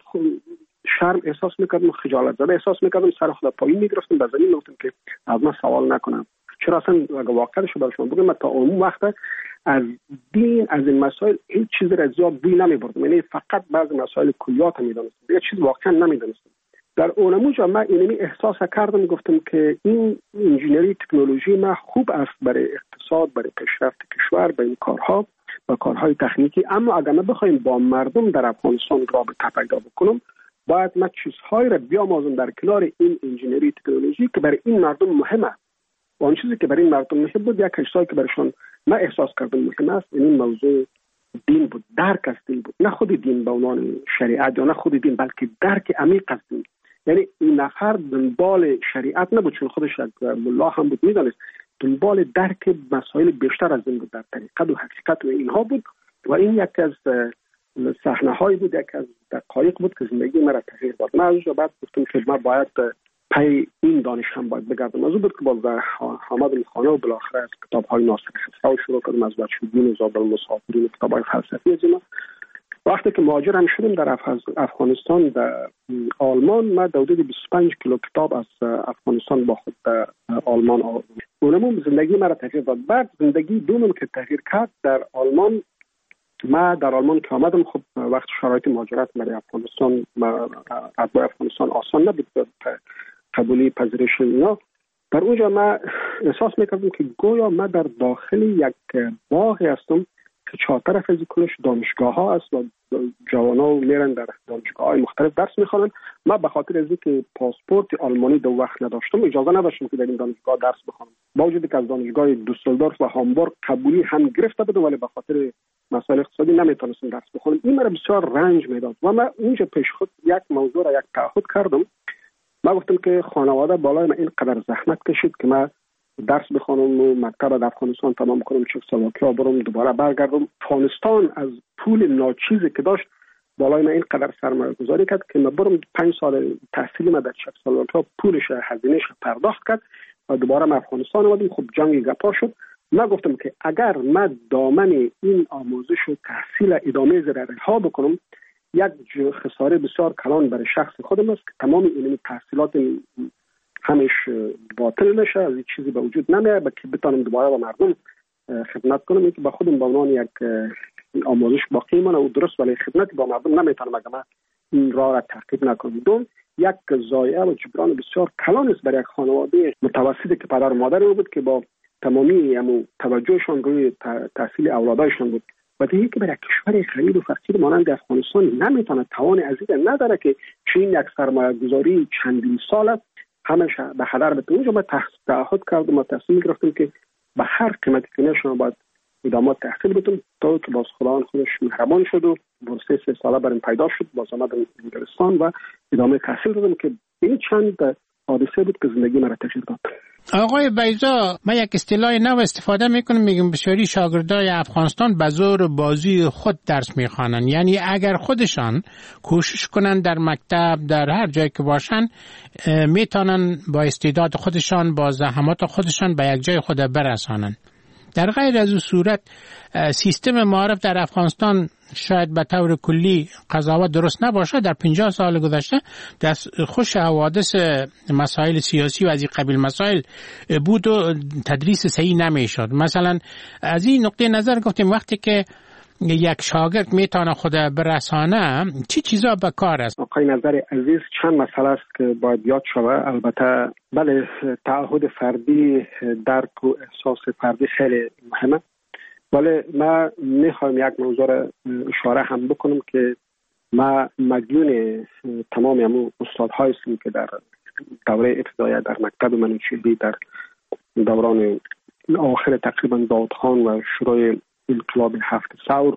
شرم احساس میکردم، خجالت زده احساس میکردم، سر خود پایین میگرفتم، به زمین میگفتم که از من سوال نکنم. چرا اصلا اگه واقعش رو برشون بگم، من تا اون وقت از دین، از این مسائل هیچ چیزی را زیاد بوی نمیبردم. یعنی فقط بعضی مسائل کلیات میدونستم، دیگه چیز واقعا نمیدونستم. در اونمو جا من اینمی احساس کردم، گفتم که این انجینری تکنولوژی ما خوب است برای اقتصاد، برای پیشرفت کشور، برای این کارها و کارهای تکنیکی، اما اگر ما بخوایم با مردم در افغانستان رابطه پیدا بکنم، باید ما چیزهایی را بیاموزم در کنار این انجینری تکنولوژی که برای این مردم مهمه. و اون چیزی که برای این مردم مهم بود، یک چیزی که برایشان ما احساس کردم مهم است، این موضوع دین بود، درک از دین بود. نه خود دین به عنوان شریعت یا نه خود دین، بلکه درک عمیق از دین. یعنی این نفر دنبال شریعت نبود، چون خودش یک ملا هم بود، میدانست دنبال درک مسائل بیشتر از این بود، در طریقت و حقیقت و اینها بود. و این یک از صحنه هایی بود، یک از دقایق بود که زندگی مرا تغییر داد. من از بعد گفتم که من باید پی این دانش هم باید بگردم. از اون بود که باز در حامد خانه و بالاخره از کتاب های ناصر خسرو شروع کردم، از بچگی و زاد المسافرین و کتاب های فلسفی از اینا. وقتی که مهاجر هم شدم در افغانستان، در آلمان، من حدود بیست و پنج کیلو کتاب از افغانستان با خود در آلمان آوردم. اونم زندگی مرا تغییر داد. بعد زندگی دومم که تغییر کرد در آلمان، ما در آلمان که آمدم، خب وقت شرایط مهاجرت برای افغانستان اتباع افغانستان آسان نبود، قبولی پذیرش اینا. در اونجا ما احساس میکردم که گویا ما در داخل یک باغی هستم که چهار طرف از کلش دانشگاه ها است و جوانا میرن در دانشگاه های مختلف درس میخوانن. ما به خاطر از اینکه پاسپورت آلمانی دو وقت نداشتم، اجازه نداشتم که در این دانشگاه درس بخوانم، با وجودی که از دانشگاه دوسلدورف و هامبورگ قبولی هم گرفته بود، ولی به خاطر مسائل اقتصادی نمیتونستم درس بخونم. این مرا بسیار رنج میداد و من اونجا پیش خود یک موضوع را یک تعهد کردم. من گفتم که خانواده بالای من اینقدر زحمت کشید که من درس بخونم و مکتب در افغانستان تمام کنم، چکسلواکیا برم، دوباره برگردم. افغانستان از پول ناچیزی که داشت بالای من اینقدر سرمایه گذاری کرد که من برم پنج سال تحصیلی من در چکسلواکیا پولش هزینه‌اش پرداخت کرد و دوباره من افغانستان اومدم. خب جنگ گپا شد. من گفتم که اگر من دامن این آموزش و تحصیل ادامه زیر رها بکنم، یک خساره بسیار کلان برای شخص خودم است که تمام این تحصیلات همش باطل نشه، از این چیزی به وجود نمیاد که بتونم دوباره با مردم خدمت کنم. این که با خودم به عنوان یک آموزش باقی مانه و درست، ولی خدمت با مردم نمیتونم اگر من این راه را تعقیب نکنم. دوم، یک ضایعه و جبران بسیار کلان است برای یک خانواده متوسطی که پدر و مادر بود که با تمامی همو توجهشان روی تحصیل اولادایشان بود. و دیگه که برای کشور غریب و فقیر مانند افغانستان نمیتونه توان عزیز نداره که چین یک سرمایه گذاری چندین ساله همش به هدر بده. اونجا ما تعهد کردم و تصمیم گرفتیم که به هر قیمتی که نشون باید ادامه تحصیل بدیم، تا که باز خداوند خودش مهربان شد و بورس سه ساله برام پیدا شد. باز آمدم انگلستان و ادامه تحصیل دادم که این چند حادثه بود که زندگی مرا تغییر داد. آقای بیضا، من یک اصطلاح نو استفاده میکنم، میگم بسیاری شاگردای افغانستان به زور بازی خود درس میخوانن. یعنی اگر خودشان کوشش کنن در مکتب، در هر جایی که باشن، میتونن با استعداد خودشان، با زحمات خودشان به یک جای خود برسانن. در غیر از اون صورت سیستم معارف در افغانستان شاید به طور کلی قضاوت درست نباشه. در پنجاه سال گذشته دست خوش حوادث مسائل سیاسی و از این قبیل مسائل بود و تدریس صحیح نمیشد. مثلا از این نقطه نظر گفتیم وقتی که یک شاگرد میتونه خود برسانه چی چیزا به کار است؟ آقای نظر عزیز چند مسئله است که باید یاد شود. البته بله، تعهد فردی، درک و احساس فردی خیلی مهمه، ولی ما میخوایم یک موضوع را اشاره هم بکنم که ما مدیون تمام همون استادهایی هستیم که در دوره ابتدایی در مکتب منوچهری در دوران آخر تقریبا داود خان و شروع انقلاب هفت ثور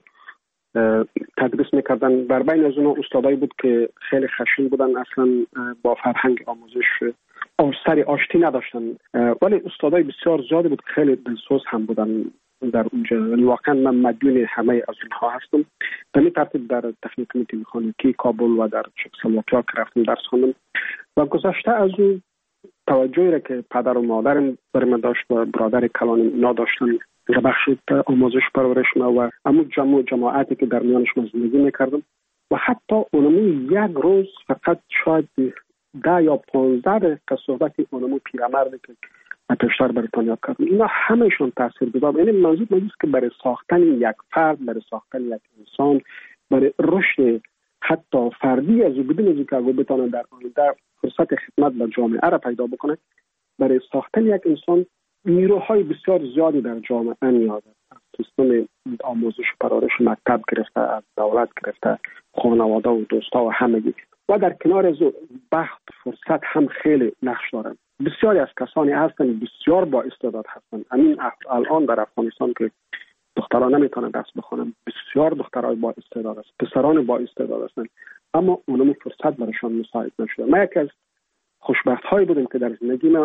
تدریس میکردن. در بین از اونها استادایی بود که خیلی خشن بودن، اصلا با فرهنگ آموزش سری آشتی نداشتن، ولی استادای بسیار زیادی بود که خیلی دلسوز هم بودن در اونجا. واقعا من مدیون همه از اونها هستم. به این ترتیب در تکنیک مکانیکی کابل و در چکسلواکیا که رفتم درس خواندم و گذشته از اون توجهی را که پدر و مادرم برای من داشت و برادر کلانم اینا داشتن در بخش آموزش پرورش ما و همون جمع جماعتی که در میانش من زندگی میکردم و حتی اونمو یک روز فقط شاید ده یا پانزده دقیقه صحبتی اونمو پیرمردی که پیشتر بریتانیا کردم، اینا همهشون تاثیر گذار. یعنی منظور مجلس که برای ساختن یک فرد، برای ساختن یک انسان، برای رشد حتی فردی از او بدون از که اگه بتانه در آینده فرصت خدمت به جامعه را پیدا بکنه، برای ساختن یک انسان نیروهای بسیار زیادی در جامعه نیاز است. از سیستم آموزش پرورش مکتب گرفته، از دولت گرفته، خانواده و دوستا و همگی و در کنار از بخت فرصت هم خیلی نقش دارند. بسیاری از کسانی هستند بسیار با استعداد هستند. همین الان در افغانستان که دختران نمیتونن درس بخونن، بسیار دخترای با استعداد است، پسران با استعداد هستند، اما اونم فرصت برایشان مساعد نشده. ما یکی از خوشبخت هایی بودیم که در زندگی ما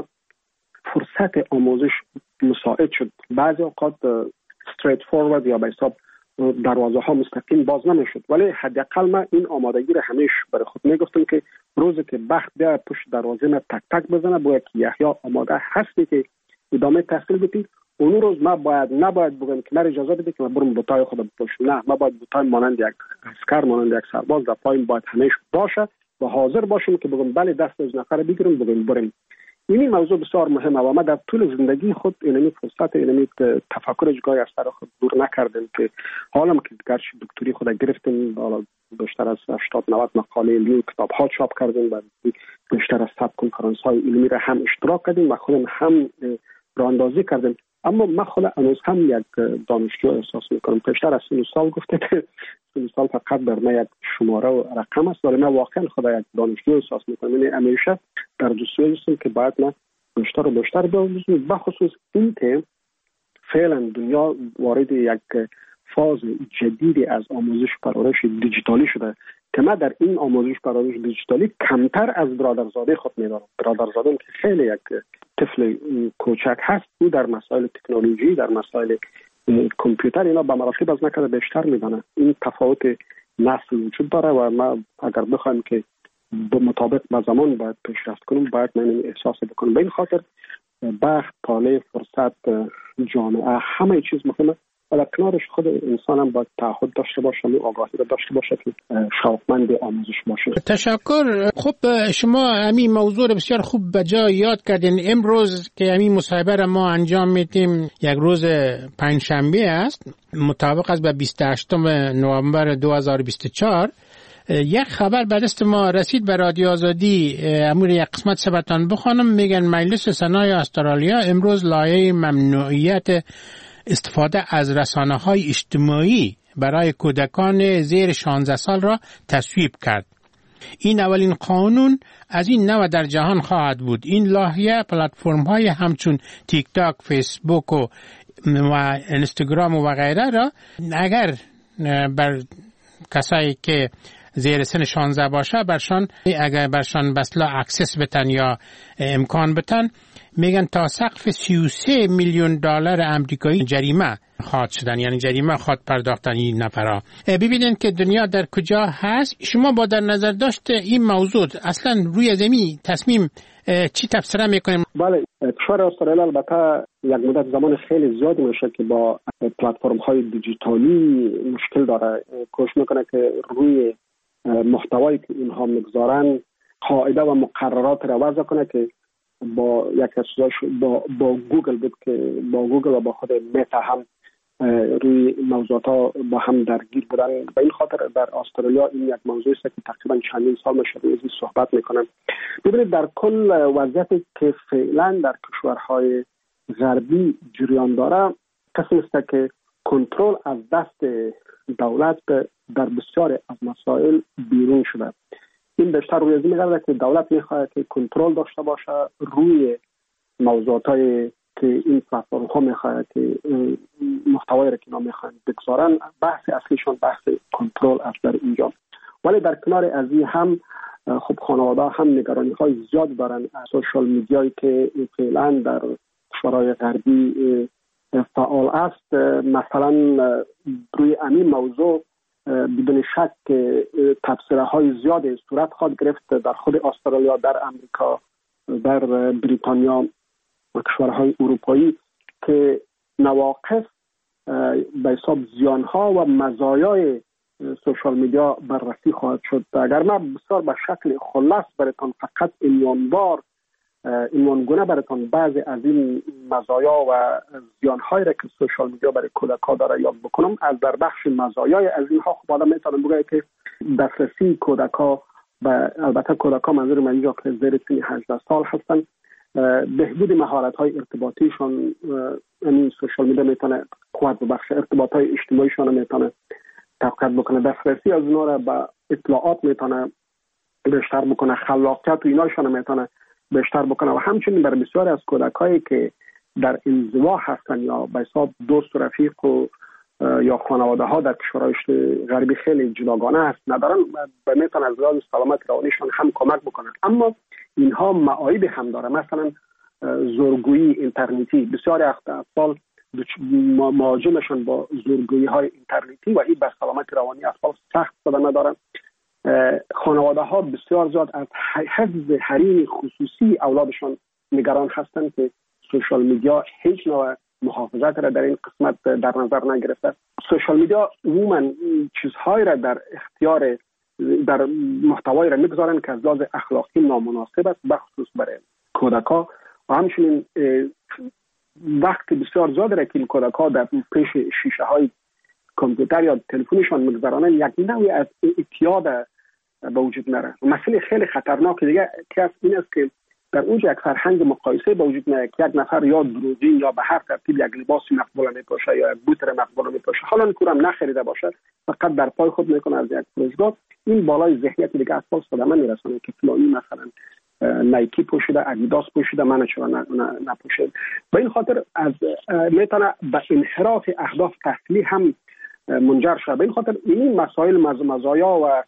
فرصت آموزش مساعد شد. بعضی اوقات استریت فورورد یا به حساب دروازه ها مستقیم باز نمیشد، ولی حداقل من این آمادگی را همیشه برای خود میگفتم که روزی که بخت بیا پشت دروازه من تک تک بزنه، باید که یحیی آماده هستی که ادامه تحصیل بدی. اون روز ما باید نباید بگم که من اجازه بده که من برم بوتای خودم بپوشم، نه، ما باید بوتای مانند یک عسکر، مانند یک سرباز در پایم باید همیشه باشه و حاضر باشم که بگم بله دست از نفر بگیرم بگم بریم. این موضوع بسیار مهمه و ما در طول زندگی خود اینمی فرصت اینمی تفکر جگای از سر خود دور نکردیم که حالا که گرچه دکتری خود گرفتیم، حالا بیشتر از هشتاد نود مقاله علمی کتاب ها چاپ کردیم و بیشتر از صد کنفرانس های علمی را هم اشتراک کردیم و خودم هم راهاندازی کردیم، اما من خود هنوز هم یک دانشجو احساس میکنم. بیشتر از سی سال گفته که سی سال فقط بر من یک شماره و رقم است، ولی من واقعا خود یک دانشجو احساس میکنم. یعنی همیشه در دوستی هستم که باید من بیشتر و بیشتر بیاموزم، بخصوص این که فعلا دنیا وارد یک فاز جدیدی از آموزش پرورش دیجیتالی شده که من در این آموزش پرورش دیجیتالی کمتر از برادرزاده خود میدارم. برادرزاده که خیلی یک طفل کوچک هست، او در مسائل تکنولوژی، در مسائل کامپیوتر اینا به مراتب از نکرده بیشتر میدانه. این تفاوت نسل وجود داره و ما اگر بخوایم که به مطابق با زمان باید پیشرفت کنیم، باید من احساس بکنم. به این خاطر بخت، طالع، فرصت، جامعه، همه چیز مهمه و در کنارش خود انسان هم باید تعهد داشته باشه و آگاهی را داشته باشه که شوقمند آموزش باشه. تشکر. خب شما همین موضوع بسیار خوب به جا یاد کردین. امروز که همین مصاحبه را ما انجام میدیم یک روز پنجشنبه است، مطابق است به بیست و هشتم نوامبر دو هزار و بیست و چهار. یک خبر به دست ما رسید به رادیو آزادی، امور یک قسمت سبتان بخوانم. میگن مجلس سنای استرالیا امروز لایحه ممنوعیت استفاده از رسانه‌های اجتماعی برای کودکان زیر شانزده سال را تصویب کرد. این اولین قانون از این نوع در جهان خواهد بود. این لایحه پلتفرم‌های همچون تیک تاک، فیسبوک و و اینستاگرام و غیره را اگر بر کسایی که زیر سن شانزده باشه برشان اگر برشان بسلا اکسس بتن یا امکان بتن، میگن تا سقف سی و سه میلیون دلار آمریکایی جریمه خواهد شدن، یعنی جریمه خواهد پرداختن این نفرها. ببینین که دنیا در کجا هست. شما با در نظر داشت این موضوع اصلا روی زمین تصمیم چی تفسیر میکنیم؟ بله، کشور استرالیا البته یک مدت زمان خیلی زیادی میشه که با پلتفرم های دیجیتالی مشکل داره، کوشش میکنه که روی محتوایی که اینها میگذارن قاعده و مقررات را وضع کنه که با یک از با با گوگل بود که با گوگل و با خود متا هم روی موضوعات ها با هم درگیر بودن. به این خاطر در استرالیا این یک موضوعی است که تقریبا چندین سال میشه روی این صحبت میکنم. ببینید در کل وضعیتی که فعلا در کشورهای غربی جریان داره قسمی است که کنترل از دست دولت در بسیاری از مسائل بیرون شده. این بیشتر روی از این میگرده که دولت میخواهد که کنترل داشته باشه روی موضوعاتی که این پلتفرم ها میخواهد که محتوایی را که اینا میخواهند بگذارن، بحث اصلیشون بحث کنترل است در اینجا. ولی در کنار از این هم خب خانواده هم نگرانی های زیاد دارن از سوشال میدیایی که فعلا در کشورهای غربی فعال است. مثلا روی همین موضوع بدون شک تبصره های زیاد صورت خواهد گرفت در خود استرالیا، در امریکا، در بریتانیا و کشورهای اروپایی که نواقص به حساب زیانها و مزایای سوشال میدیا بررسی خواهد شد. اگر من بسیار به شکل خلاص براتون فقط عنوانوار عنوانگونه براتون بعضی از این مزایا و زیانهایی را که سوشال میدیا برای کودک‌ها داره یاد بکنم، از در بخش مزایای از اینها خب آدم میتونه بگه که دسترسی کودک‌ها و البته کودک‌ها منظور من اینجا که زیر سن هجده سال هستن، بهبود مهارت‌های ارتباطیشون، این سوشال میدیا میتونه قوت بخش ارتباطات اجتماعیشون میتونه تقویت بکنه، دسترسی از اونها را به اطلاعات میتونه بیشتر بکنه، خلاقیت و ایناشون میتونه بیشتر بکنه و همچنین برای بسیاری از کودکایی که در انزوا هستن یا به حساب دوست و رفیق و یا خانواده ها در کشورهای غربی خیلی جداگانه هست ندارن، میتونه از لحاظ سلامت روانیشون هم کمک بکنه. اما اینها معایب هم داره، مثلا زورگویی اینترنتی، بسیاری اطفال مواجهشون با زورگویی های اینترنتی و این به سلامت روانی اطفال سخت صدمه داره. خانواده ها بسیار زیاد از حفظ حریم خصوصی اولادشان نگران هستند که سوشال میدیا هیچ نوع محافظت را در این قسمت در نظر نگرفته. سوشال میدیا عموما چیزهایی را در اختیار در محتوایی را میگذارند که از لحاظ اخلاقی نامناسب است، بخصوص برای کودک‌ها و همچنین وقت بسیار زیاد را که کودک‌ها در پیش شیشه های کامپیوتر یا تلفنشان میگذارند، یک نوعی از اعتیاد به وجود میاره. مسئله خیلی خطرناک دیگه که این است که در اونجا یک فرهنگ مقایسه به وجود میاد که یک نفر یا دروغی یا به هر ترتیب یک لباس مقبول میپوشه یا یک بوتر مقبول میپوشه، حالا کورم نخریده باشه فقط در پای خود میکنه از یک فروشگاه، این بالای ذهنیت دیگه اطفال صدمه میرسونه که فلانی مثلا نایکی پوشیده، ادیداس پوشیده، من چرا نپوشم. به این خاطر از میتونه به انحراف اهداف تحصیلی هم منجر شده. به این خاطر این مسائل مزایا و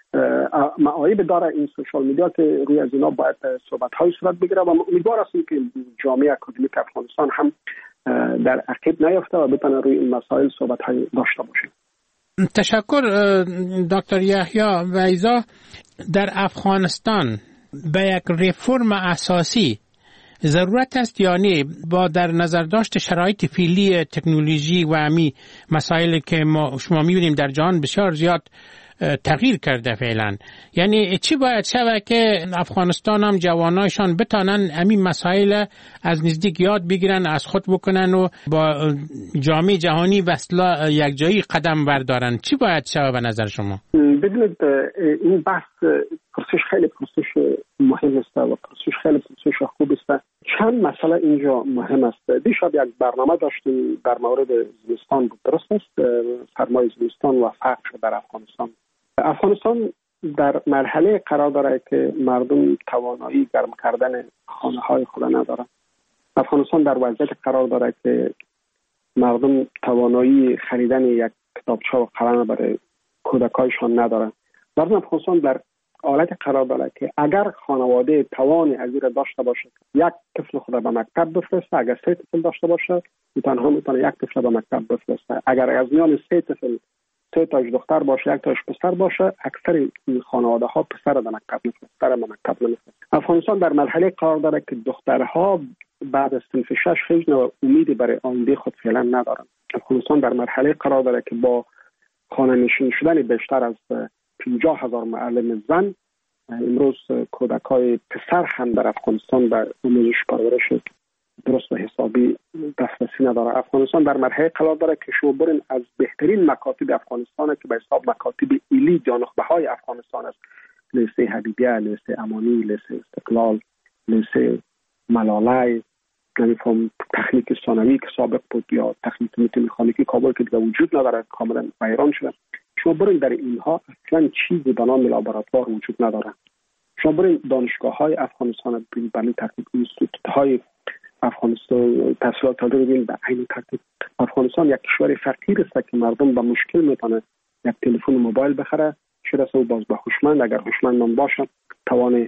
معایب داره این سوشال میدیا که روی از اینا باید صحبت های صورت بگیره و امیدوار هستیم که جامعه اکادمیک افغانستان هم در عقب نیفته و بتونه روی این مسائل صحبت های داشته باشه. تشکر دکتر یحیی ویزا. در افغانستان به یک ریفرم اساسی ضرورت است یا نه با در نظر داشت شرایط فعلی تکنولوژی و امی مسائلی که ما شما می‌بینیم در جهان بسیار زیاد تغییر کرده فعلا، یعنی چی باید شود که افغانستان هم جوانایشان بتانن همین مسائل از نزدیک یاد بگیرن، از خود بکنن و با جامعه جهانی وصلا یک جایی قدم بردارن؟ چی باید شود به نظر شما؟ ببینید این بحث پرسش خیلی پرسش مهم است و پرسش خیلی پرسش خوب است. چند مسئله اینجا مهم است. دیشب یک برنامه داشتیم در مورد زمستان بود، درست است؟ سرمای زمستان و فقر در افغانستان. افغانستان در مرحله قرار داره که مردم توانایی گرم کردن خانه های خود ندارن. افغانستان در وضعیت قرار داره که مردم توانایی خریدن یک کتابچه و قلم برای کودکایشان ندارن. مردم افغانستان در حالت قرار داره که اگر خانواده توانی از این داشته باشه یک طفل خود به مکتب بفرسته، اگر سه طفل داشته باشه تنها میتونه یک طفل به مکتب بفرسته. اگر از میان سه طفل سه تاش دختر باشه یک تاش پسر باشه، اکثر این خانواده ها پسر به مکتب میفرستن، به مکتب نمیفرستن. افغانستان در مرحله قرار داره که دخترها بعد از صنف شش هیچ نوع امیدی برای آینده خود فعلا ندارن. افغانستان در مرحله قرار داره که با خانه نشین شدن بیشتر از پنجاه هزار معلم زن، امروز کودکای پسر هم در افغانستان به آموزش پرورش درست و حسابی دسترسی نداره. افغانستان در مرحله قرار داره که شما برین از بهترین مکاتب افغانستان که به حساب مکاتب ایلی یا نخبه های افغانستان است، لیسه حبیبیه، لیسه امانی، لیسه استقلال، لیسه ملاله، نمیفهم تخنیک ثانوی که سابق بود یا تخنیک میکانیکی کابل که دیگه وجود نداره، کاملا ویران شده. شما برین در اینها اصلا چیزی به نام لابراتوار وجود نداره. شما برین دانشگاه های افغانستان ببینید، به این ترتیب اینستیتوت های افغانستان تحصیلات داده ببینید، به این ترتیب افغانستان یک کشور فقیر است که مردم با مشکل میتونه یک تلفن موبایل بخره، شده او باز به هوشمند اگر هوشمند نباشه توان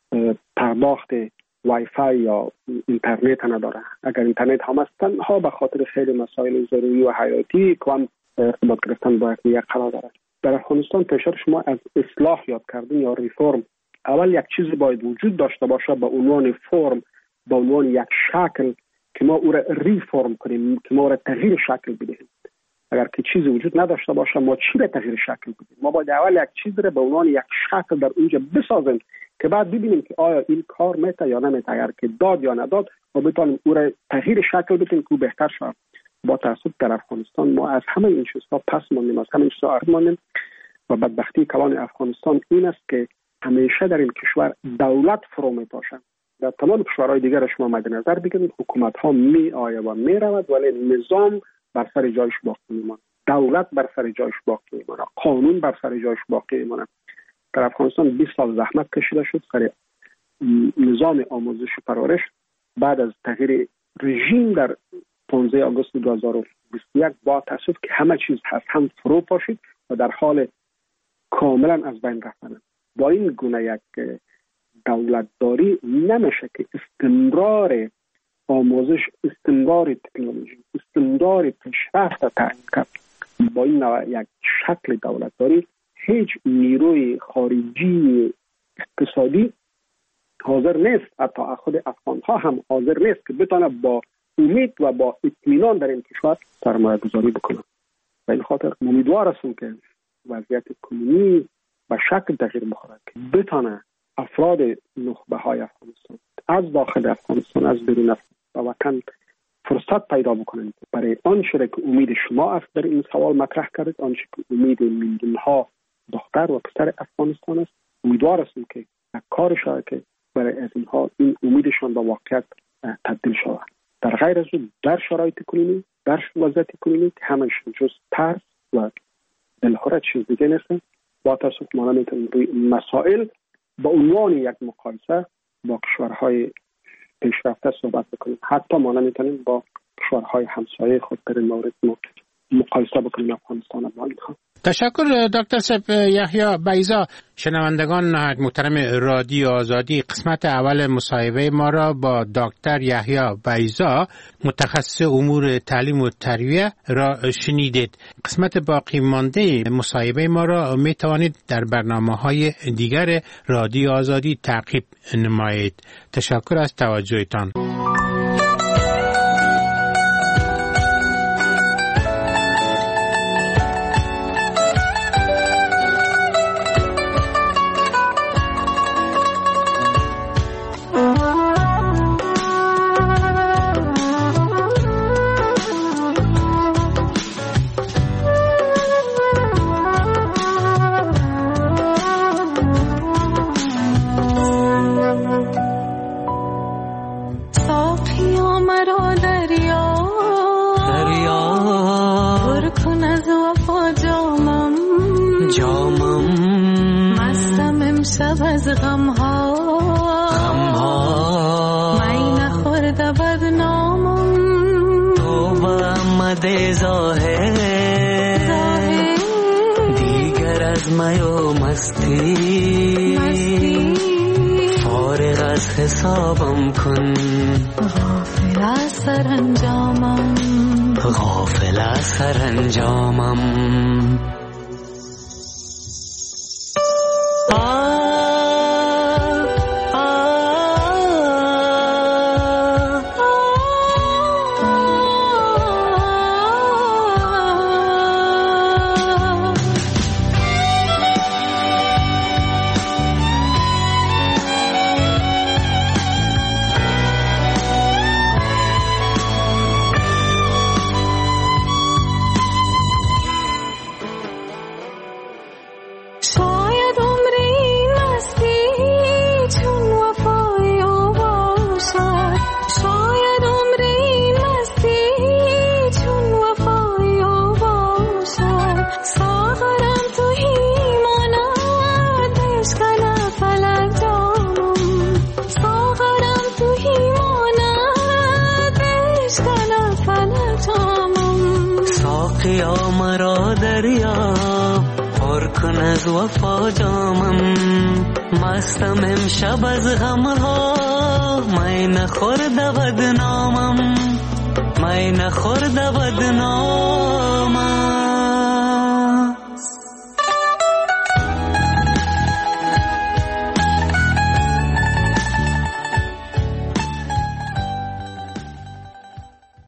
پرداخت وای فای یا اینترنت نداره. اگر اینترنت هم است تنها به خاطر خیلی مسائل ضروری و حیاتی که هم ارتباط گرفتن با یک قرار داره. در افغانستان پیشتر شما از اصلاح یاد کردن یا ریفرم، اول یک چیزی باید وجود داشته باشه به عنوان فرم، به عنوان یک شکل که ما او را ریفرم کنیم، که ما او را تغییر شکل بدهیم. اگر که چیزی وجود نداشته باشه ما چی را تغییر شکل بدیم؟ ما باید اول یک چیز را به عنوان یک شکل در اونجا بسازیم که بعد ببینیم که آیا این کار میته یا نمیته. اگر که داد یا نداد ما بتونیم او را تغییر شکل بدیم که بهتر شود. با تاسف در افغانستان ما از همه این چیزها پس ماندیم، از همه این چیزها عقب ماندیم و بدبختی کلان افغانستان این است که همیشه در این کشور دولت فرو میپاشه. در تمام کشورهای دیگر شما مد نظر بگیرید حکومت ها می آید و می رود ولی نظام بر سر جایش باقی میماند، دولت بر سر جایش باقی میماند، قانون بر سر جایش باقی میماند. در افغانستان بیست سال زحمت کشیده شد سر نظام آموزش و پرورش. بعد از تغییر رژیم در پانزده آگوست دو هزار و بیست و یک با تاسف که همه چیز هست هم فرو پاشید و در حال کاملا از بین رفتن. با این گونه یک دولتداری نمیشه که استمرار آموزش، استمرار تکنولوژی، استمرار پیشرفت تعیین کرد. با این نوع یک شکل دولتداری هیچ نیروی خارجی اقتصادی حاضر نیست، حتی خود افغان ها هم حاضر نیست که بتونه با امید و با اطمینان در این کشور سرمایه گذاری بکنه. به این خاطر امیدوار هستم که وضعیت کنونی به شکل تغییر بخوره که بتونه افراد نخبه های افغانستان از داخل افغانستان از بیرون و وطن فرصت پیدا بکنند برای آنچه که امید شما است در این سوال مطرح کردید، آنچه که امید میلیون ها دختر و پسر افغانستان است. امیدوار هستم که کار شود که برای از اینها این امیدشان به واقعیت تبدیل شود. در غیر از اون در شرایط کنونی، در وضعیت کنونی که همش جز ترس و دلهره چیز دیگه نیست. با تاسف ما نمیتونیم روی مسائل با عنوان یک مقایسه با کشورهای پیشرفته صحبت بکنیم. حتی ما نمیتونیم با کشورهای همسایه خود در این مورد مقایسه بکنیم افغانستان با اینها. تشکر دکتر صاحب یحیی بیضا. شنوندگان محترم رادیو آزادی، قسمت اول مصاحبه ما را با دکتر یحیی بیضا متخصص امور تعلیم و تربیت را شنیدید. قسمت باقی مانده مصاحبه ما را می توانید در برنامه‌های دیگر رادیو آزادی تعقیب نمایید. تشکر از توجهتان. حسابم کن غافل از سرانجامم غافل از سرانجامم فلجامم ساقیا مرا دریا پر کن از وفا جامم مستم امشب از غمها می نخورد بدنامم می نخورد بدنامم